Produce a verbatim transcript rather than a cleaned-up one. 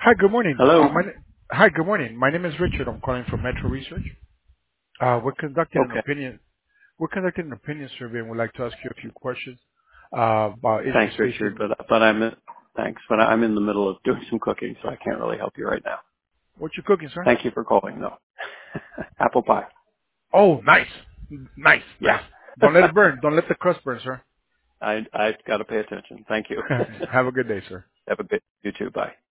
Hi, good morning. Uh, Hello. my, hi, good morning. My name is Richard. I'm calling from Metro Research. Uh, we're conducting an Okay. opinion. We're conducting an opinion survey, and we'd like to ask you a few questions uh, about is your Thanks, Richard, station. but but I'm thanks, but I'm in the middle of doing some cooking, so I can't really help you right now. What you cooking, sir? Thank you for calling, though. Apple pie. Oh, nice, nice, Yeah. nice. Don't let it burn. Don't let the crust burn, sir. I I've got to pay attention. Thank you. Have a good day, sir. Have a good you too. Bye.